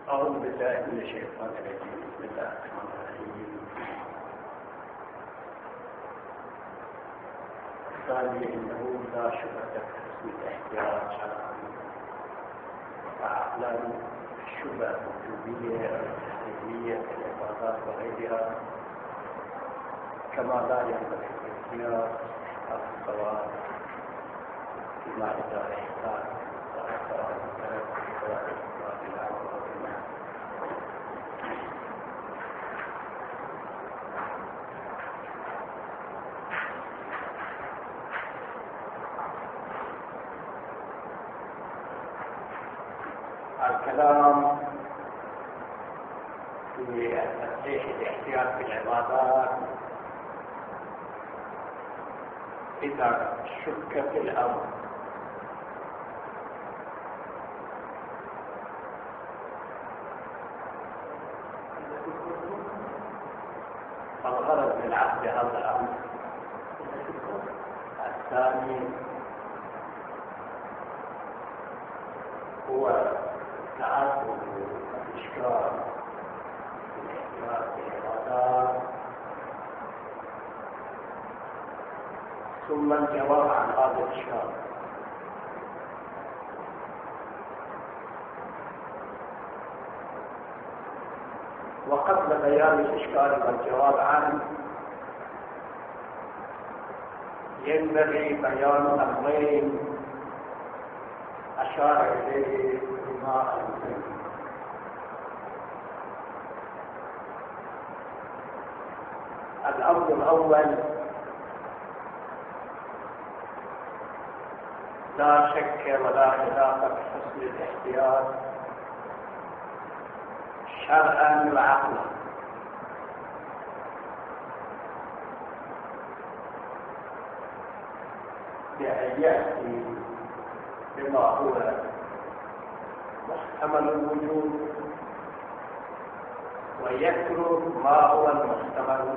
أعوذ بالله من الشيطان الرجيم. بسم الله الرحمن الرحيم. الثاني إنه لا شبهة في حسن الاحتياط شرعا وعقلا في الشبهة الوجوبية أو التحريمية في العبادات وغيرها، كما لا ينبغي الاحتياط أو الصواب فيما إذا احتاج وأكثر من ذلك في الإسلام الأمر والنهي. الكلام في تصحيح الاحتياط في العبادات إذا شك في الأمر فالغرض من عقد هذا الأمر. الثاني هو تعاقب الإشكال في الاحتياط في العبادات، ثم الجواب عن هذا الإشكال. وقبل بيان الإشكال والجواب عنه ينبغي بيان أمرين أشار إليه العلماء المسلمين. الأمر الأول: لا شك ولا خلاف في حسن الاحتياط شرعا وعقلا. بأن يأتي بما هو محتمل الوجود ويترك ما هو محتمل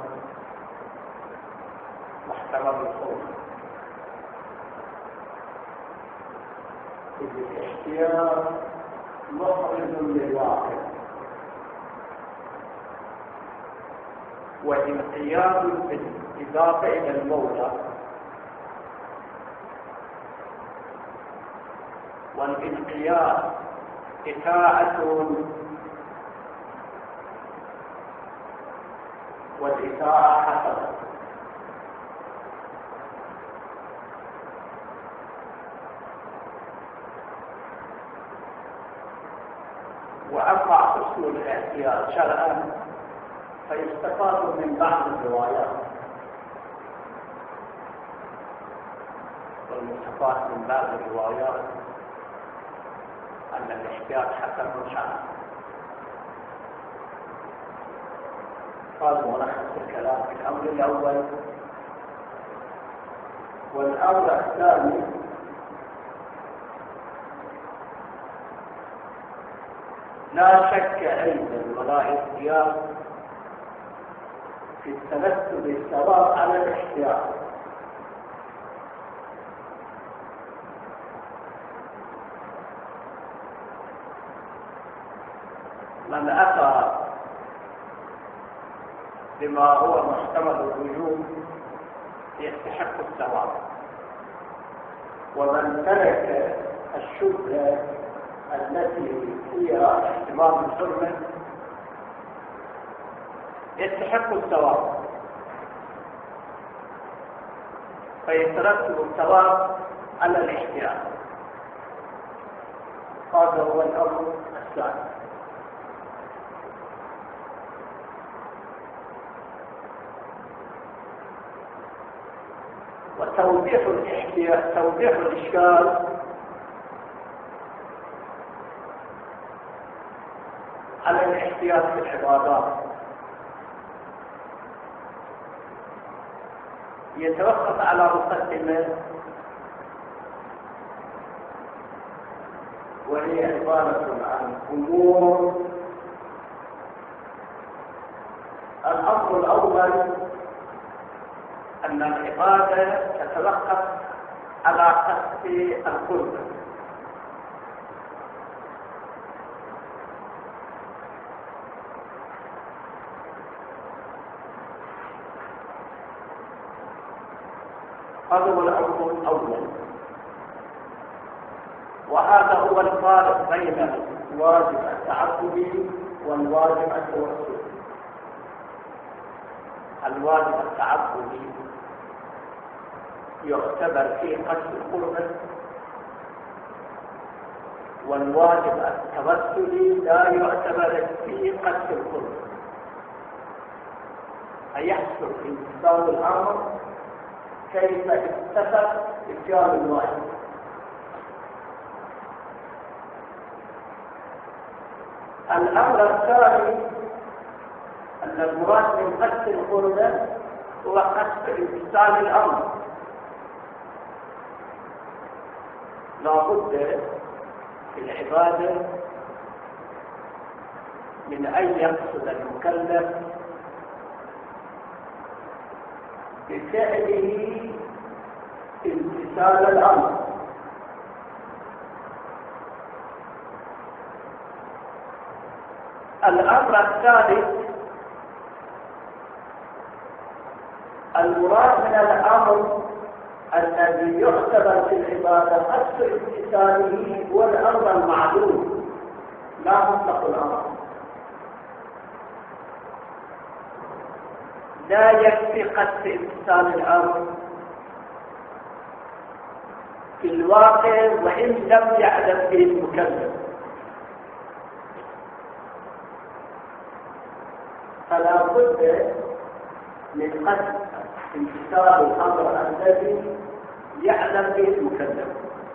الخوف. الاحتياط مخرج للواقع وانقياد بالإضافة إلى المولى، والانقياد إطاعة والإطاعة حسنة. وأما حسن الاحتياط شرعا فيستفاد من بعض الروايات، والمستفاد من بعض الروايات أن الاحتياط حسن شرعا. قال ملخص الكلام في الأمر الأول. والأمر الثاني: لا شك أيضا ولا احتياط في الترتب الثواب على الاحتياط. من أتى بما هو محتمل الوجود يستحق الثواب، ومن ترك الشبهة التي فيها احتمال الحرمة يستحق الثواب، فيترتب الثواب على الاحتياط. هذا هو الأمر الثاني. وتوضيح الإشكال على الاحتياط في العبادات يتوقف على مقدمة، وهي عبارة عن أمور. الأمر الأول أن العبادة تتوقف على قصد القرب، هذا هو العضو الأول. وهذا هو الفارق بين الواجب التعبدي والواجب التوسلي. الواجب التعبدي يعتبر في قصد القربة، والواجب التوسلي لا يعتبر في قصد القربة. أيحصل امتثال الأمر كيف اتفق اتيان الواجب. الأمر الثاني أن المراد من قصد القربة هو قصد امتثال الأمر. لا بد في العبادة من أن يقصد المكلف بفعله امتثال الأمر. الأمر الثالث المراد من الأمر الذي يعتبر في العبادة قصد امتثاله هو الأمر المعلوم لا مطلق الأمر. لا يكفي قصد امتثال الأمر في الواقع وإن لم يعلم به المكلف، فلا بد من قصد امتثال الأمر الذي يعلم به المكلف.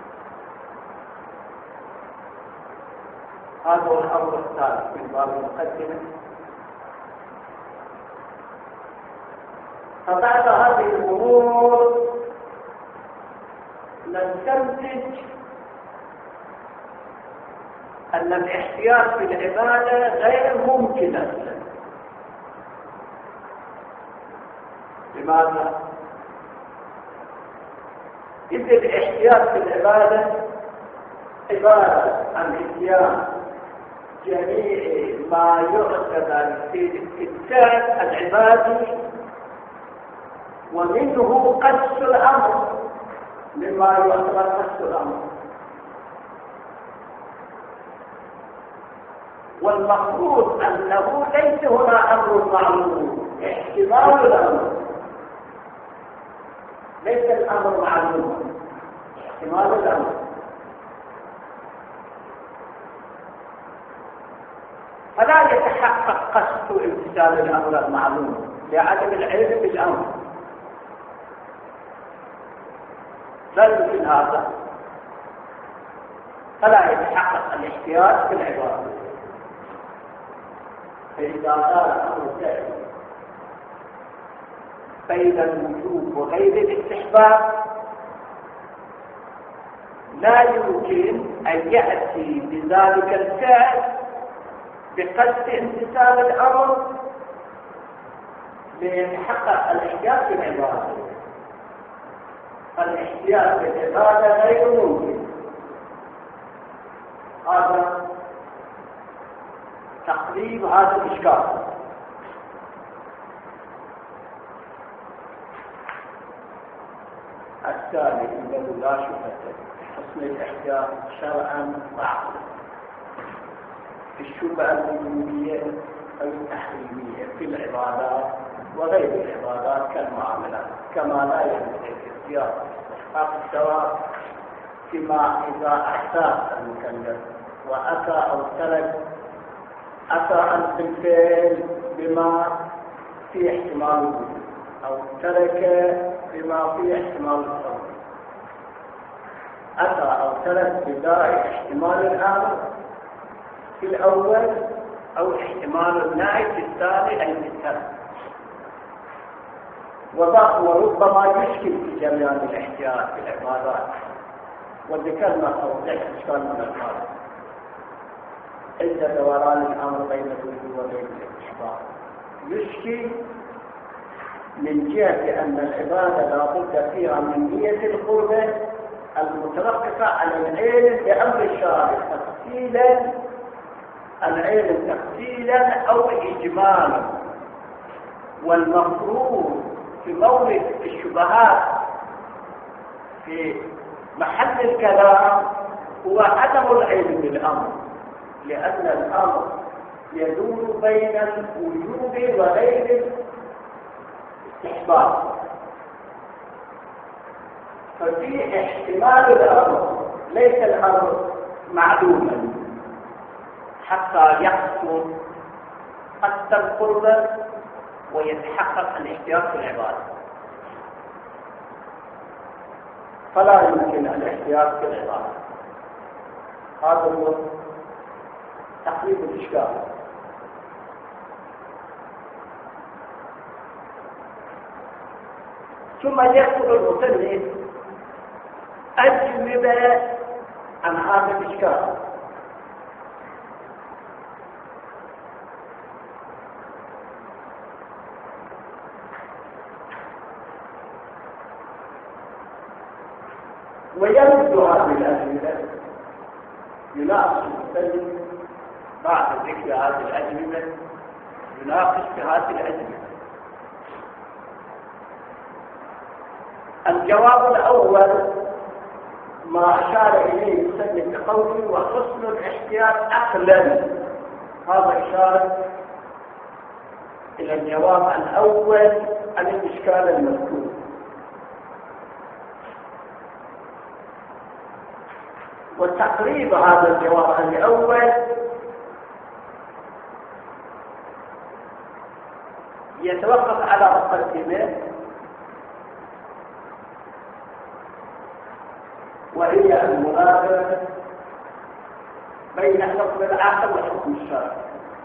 هذا هو الأمر الثالث من باب المقدمة. فبعد هذه الأمور نستنتج أن الاحتياط في العبادة غير ممكن أصلا. لماذا؟ إذ الاحتياط في العبادة عبارة عن اتيان جميع ما يعتبر في الفعل العبادي ومنه قصد الأمر، مما يعتبر قصد الأمر. والمفروض أنه ليس هنا أمر معلوم، احتمال الأمر، ليس الأمر معلوم، احتمال الأمر. فلا يتحقق قصد امتثال الأمر المعلوم لعدم العلم بالأمر. لا يمكن هذا، فلا يتحقق الاحتياط في العبادة. فإذا قال الأمر فعل بين الوجوب وغير الاستحباب لا يمكن أن يأتي بذلك الفعل بقصد امتثال الأمر ليتحقق الاحتياط في العبادة. الاحتياط في العبادة غير ممكن. هذا تقريب هذا الإشكال. الثاني أنه لا شبهة حسن الاحتياط شرعا وعقلا في الشبهة الوجودية أو التحريمية في العبادات وغير العبادات كالمعاملات، كما لا ينبغي الاحتياط استحقاق الثواب فيما إذا أحسن المكلف وأتى أو ترك، أتى عن بالفعل بما فيه احتمال الوجود أو ترك بما فيه احتمال الصوم، أتى أو ترك بداعي احتمال الأمر في الأول أو احتمال النهي في الثاني أي في الترك. وربما يشكل في جريان الاحتياط في العبادات، وذكرنا توضيح اشكال من الحال عند دوران الامر بين الوجوب وبين الاستحباب. يشكل من جهه ان العباده لا بد فيها من نيه القربه المتوقفه على العلم بامر الشارع تفصيلا، العلم تفصيلا او اجمالا. والمفروض في مورد الشبهات في محل الكلام هو عدم العلم بالأمر، لأن الأمر يدور بين الوجوب وغير الاستحباب، ففي احتمال الأمر، ليس الأمر معلوما حتى يحصل حتى القرب ويتحقق الاحتياط في العبادة، فلا يمكن الاحتياط في العبادة. هذا هو تقريب الإشكال. ثم يذكر المصنف أجوبة عن هذا الإشكال. ويرد هذه الأجوبة، يناقش المسلم بعد ذكر هذه الأجوبة، يناقش في هذه الأجوبة. الجواب الأول ما أشار إليه المسلم بقوله وحسن الاحتياط عقلا، هذا إشارة إلى الجواب الأول عن الإشكال المذكور. وتقريب هذا الجواب الأول يتوقف على مقدمة، وهي المناظرة بين حكم العقل وحكم الشرع.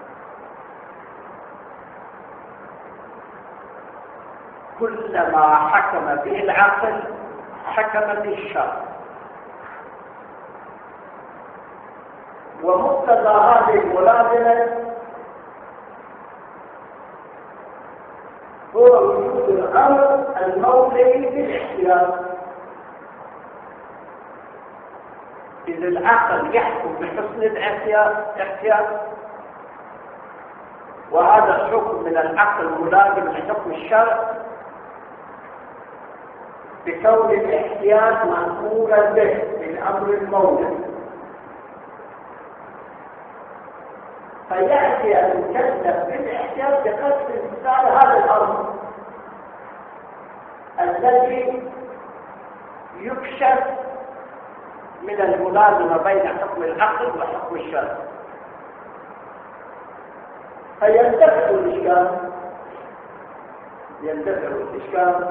كلما حكم به العقل حكم به الشرع، ومقتضى هذه الملازمة هو وجود الأمر المولي بالاحتياط. إذا العقل يحكم بحسن الاحتياط، وهذا الحكم من العقل ملازم لحكم الشرع بكون الاحتياط مأمورا به بالأمر المولي، فيأتي المكلف بالاحتياط بقصد امتثال هذا الأمر الذي يكشف من الملازمة بين حكم العقل وحكم الشرع، فيندفع الإشكال،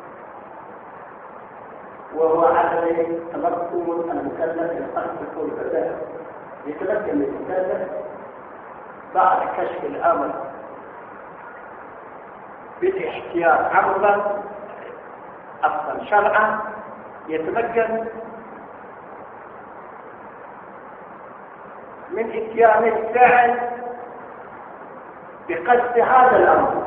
وهو عدم تمكن المكلف من قصد كل فتاة. يتمكن المكلف بعد كشف الأمر بالاحتياط عقلا أصلا شرعا، يتمكن من اتيان الفعل بقصد هذا الأمر.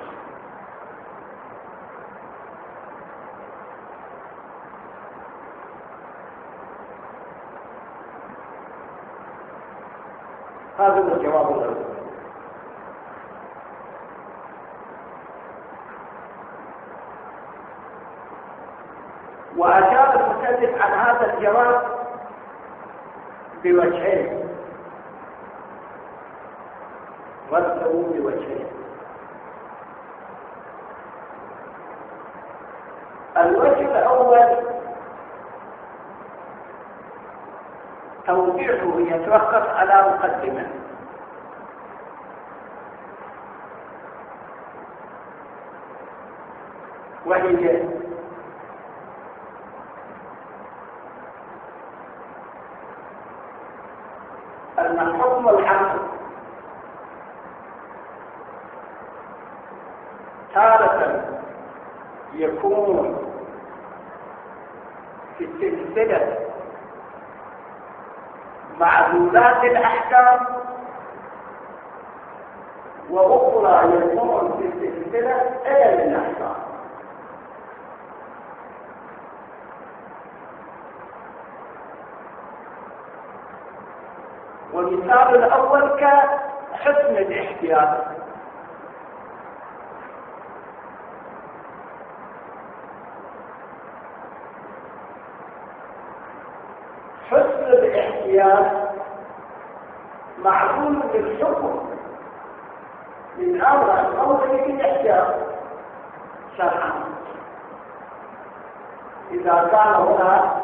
هذا هو الجواب الأول. وأجاب المكلف عن هذا الجواب بوجهين، رده بوجهين. الوجه الأول توضيحه يتوقف على مقدمة، وهي أن حكم العقل تارة يكون في سلسلة معلولات الأحكام، وأخرى يكون في سلسلة أدب الأحكام. والمثال الأول كحسن الاحتياط، الاحتياج معقول للحكم من امر القول بالاحتياج شرعا. اذا كان هنا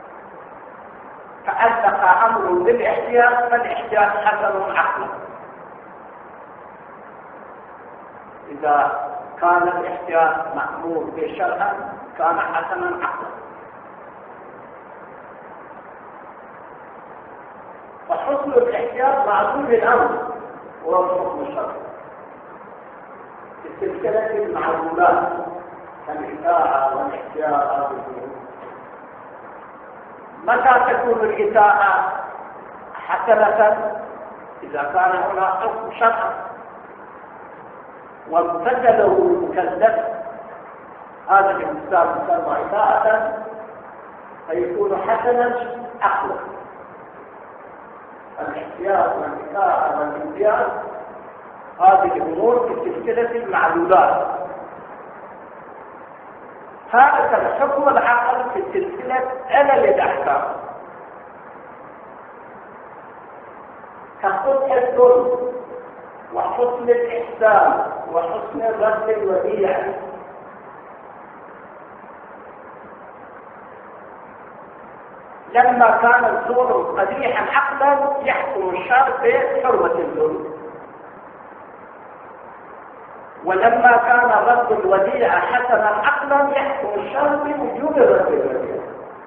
تعلق امر بالاحتياج فالاحتياج حسن عقلا. اذا كان الاحتياج مأمور به شرعا كان حسنا عقلا. فحسن الاحتياج معقول للامر هو الحكم الشرعي. السلسلة المعلولات كالإساءة والاحتياج. متى تكون الإساءة حسنة؟ إذا كان هنا حكم شرعي وامتثله المكلف هذا الإنسان يسمى إساءة فيكون حسنا عقلا. الاحتياج والإساءة والامتياز هذه الأمور في سلسلة المعلولات. هذا الحكم العقل في سلسلة علل الأحكام كحسن الظلم وحسن الإحسان وحسن الرد الوديع. لما كان الظلم قبيحا عقلا يحكم الشرع بحرمة الظلم، ولما كان رد الوديعة حسنا عقلا يحكم الشرع بوجوب رد الوديعة.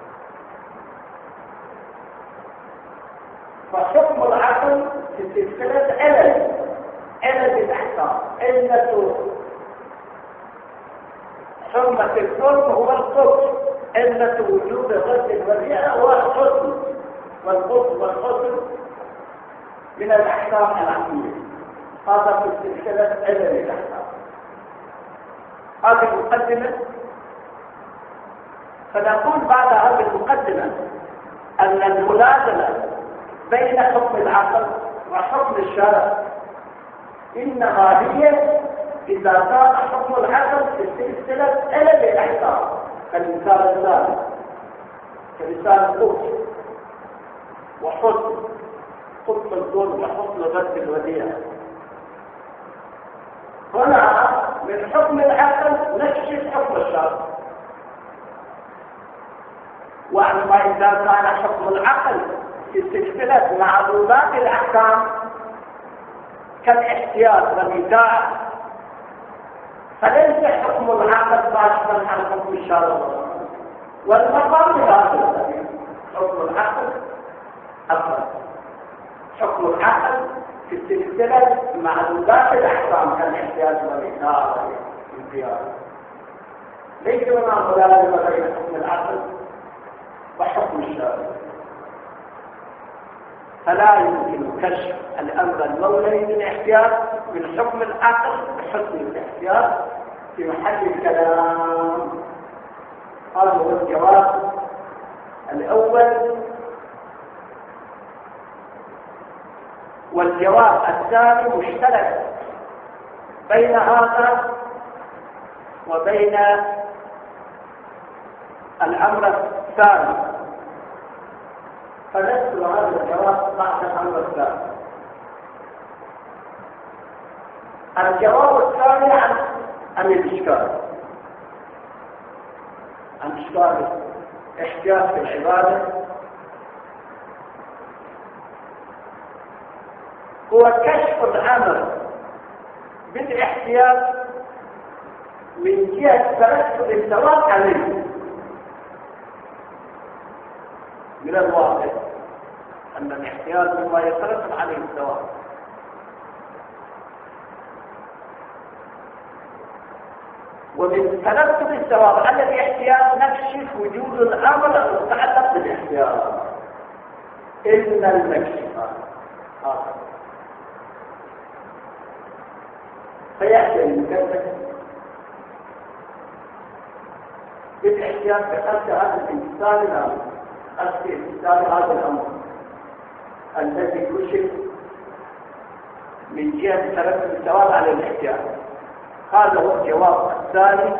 فحكم العقل في سلسلة علل الأحكام. علة حرمة الظلم هو القصد، علة وجوب رد الوديعة هو الحسن، والقصد والحسن من الأحكام العقلية. هذا في سلسلة علل الأحكام. هذه المقدمة. فنقول بعد هذه المقدمة أن الملازمة بين حكم العقل وحكم الشرع إنما هي إذا كان حكم العقل في سلسلة علل الأحكام كالمثال الثاني كمثال القدس وحسن الظلم وحسن رد الوديعة. هنا من حكم العقل نكشف حكم الشرع. وأما إذا كان حكم العقل في سلسلة معلولات الأحكام كالاحتياط والإيذاء فليس حكم العقل باشا عن حكم الشرع. والمقام هذا حكم العقل أفضل. حكم العقل في سلسلة معلولات الأحكام كالاحتياج والإيذاء والامتياز. ليس هناك ملازمة بين حكم العقل وحكم الشرع. فلا يمكن كشف الأمر المولوي بالاحتياج من حكم العقل بحكم الاحتياج في محل الكلام. هذا هو الجواب الأول. والجواب الثاني مشترك بين هذا وبين الأمر الثاني، فنذكر هذا الجواب بعد الأمر الثاني. الجواب الثاني عن الإشكال، عن إشكال احتياج في العبادة، هو كشف الأمر بالاحتياج من جهة ترتب الثواب عليه. من الواضح أن الاحتياج مما يترتب عليه الثواب، ومن ترتب الثواب على الاحتياج نكشف وجود الأمر المتعلق بالاحتياج. إن المكشف هذا فيأتي المكشف بالاحتياج بقصد هذا الإنسان الأمر، قصد إنسان هذا الأمر الذي كشف من جهة ترتب الثواب على الاحتياج. هذا هو الجواب الثاني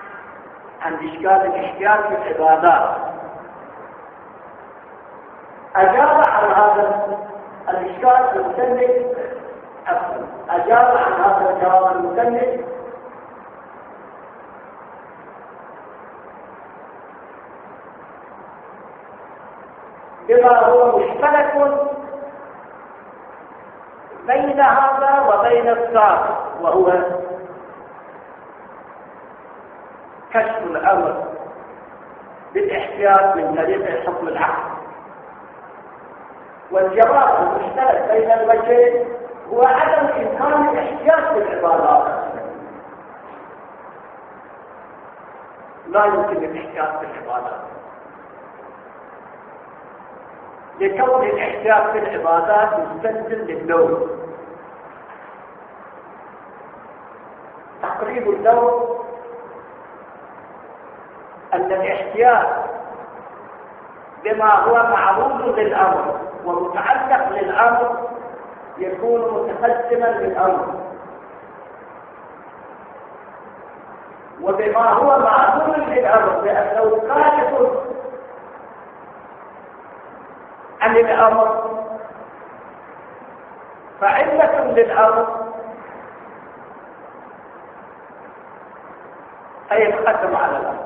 عن إشكال الاحتياج في العبادات. أجاب عن هذا الإشكال المسند أصلا، أجاب عن هذا الجواب المسند بما هو مشترك بين هذا وبين السابق، وهو كشف الأمر بالاحتياط من طريق حكم العقل. والجواب المشترك بين الوجهين هو عدم إمكان الاحتياط بالعبادات. لا يمكن الاحتياط بالعبادات، لكون الاحتياط بالعبادات مستلزم للنوم. تقريب النوم أن الاحتياط بما هو معروض للأمر ومتعلق للأمر يكون متقدما للأمر، وبما هو معروض للأمر لأنه كاشف عن الأمر فعلة للأمر أي يتقدم على الأمر.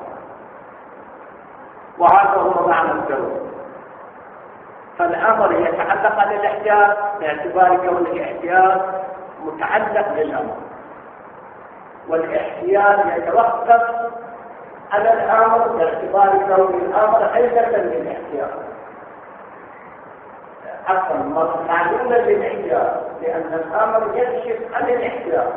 وهذا هو معنى الجواب. فالأمر يتعلق على الاحتياط باعتبار كون الاحتياط متعلق للأمر، والاحتياط يتوقف على الأمر باعتبار كون الأمر علة للاحتياط. أصلا معلومة للاحتياط لأن الأمر يكشف عن الاحتياط،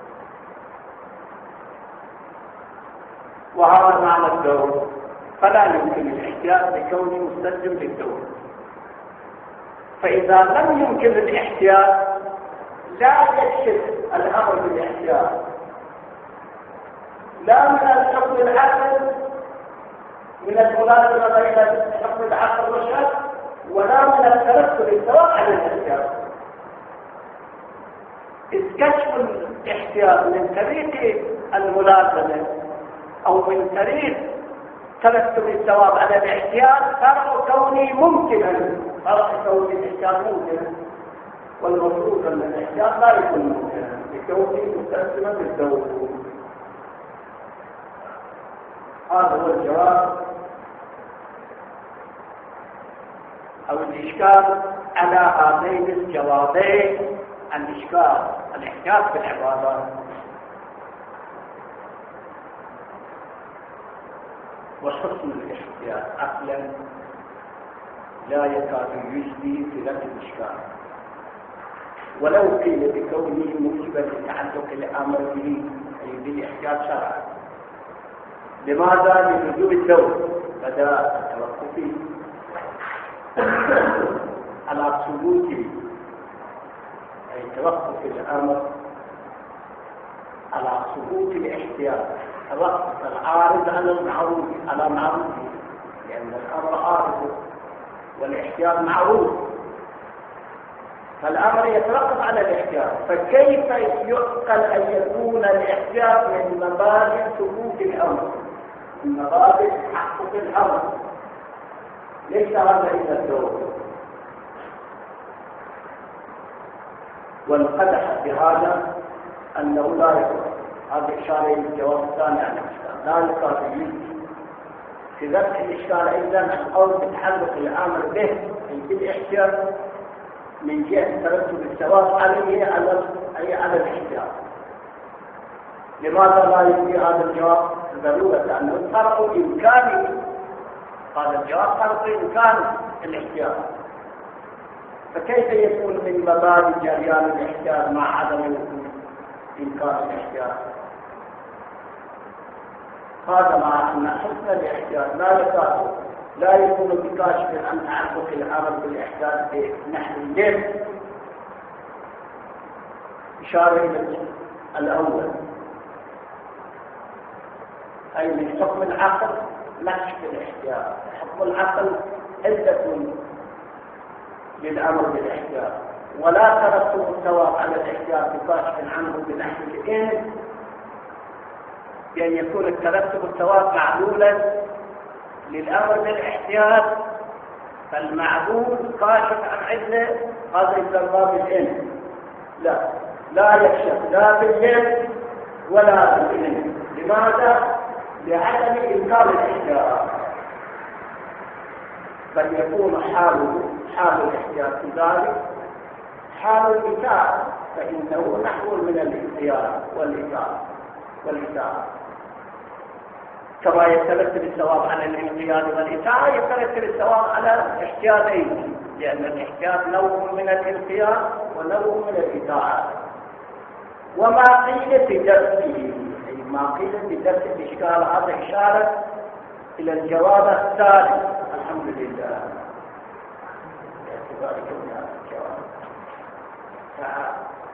وهذا معنى الدور. فلا يمكن الاحتياط لكونه مستلزم للدور. فإذا لم يمكن الاحتياط لا يكشف الأمر بالاحتياط لا من الحكم العقل من الملازمة بين حكم العقل والشرع، ولا من الترتب السواء على الاحتياط. إذ كشف الاحتياط من طريق الملازمة أو من طريق ترتب الثواب على الاحتياط فرق كوني ممكنا، فرق كوني الاحتياط ممكنا، والمفروض أن الاحتياط لا يكون ممكنا لكونه مستلزما بالدور. هذا هو الجواب أو الإشكال على هذين الجوابين عن إشكال الاحتياط في العبادات. وحسن الاحتياط عقلا لا يكاد يجدي في ذات الإشكال، ولو قيل بكونه موجبا لتعلق الأمر به أي بالاحتياط شرعا. لماذا؟ لوجوب الدور بدا التوقف على ثبوت أي توقف الأمر على ثبوت الاحتياط، توقف العارض على المعروف على معروفه، لأن الأمر عارض والاحتياط معروف، فالأمر يتوقف على الاحتياط. فكيف يعقل أن يكون الاحتياط من مبادئ ثبوت الأمر، من مبادئ تحقق الأمر؟ ليس هذا إلا الدور. والقدح بهذا أنه لا يكون، هذا إشارة إلى الجواب الثاني عن الإشكال، لا يكاد يجدي في ذلك الإشكال أيضا القول بتحلق الأمر به أي بالاحتياط من جهة ترتب الثواب عليه على الاحتياط. لماذا لا يجدي هذا الجواب؟ ضرورة لأنه فرق إمكاني، هذا الجواب فرق إمكاني الاحتياط. فكيف يكون من مبادئ جريان الاحتياط مع عدم إمكان الاحتياط؟ هذا مع أن حسن الاحتياط لا يكون بكاشف عن تعلق الأمر بالاحتياط بنحو الليل. إشارة إلى الأول أي من حكم العقل نكشف الاحتياط. حكم العقل علة للأمر بالاحتياط، ولا ترتب الثواب على الاحتياط بكاشف عنه بنحو الإن، بأن يكون الترتب الثواب معلولا للأمر بالاحتياط فالمعبود كاشف عن عدله هذا يسمى بالإن. لا يكشف لا باليد ولا بالإن. لماذا؟ لعدم إمكان الاحتياط، بل يكون حال الاحتياط ذلك حال الإتاء، فإنه نحو من الاختيار والإتاء. كما يترتب الثواب على الانقياد والإتاءة يترتب الثواب على الاحتياطين، لأن الاحتياط نوع من الانقياد ونوع من الإتاءة. وما قيل في درسه، أي ما قيل في درس الإشكال هذا إشارة إلى الجواب الثالث. الحمد لله باعتبار كون هذا الجواب.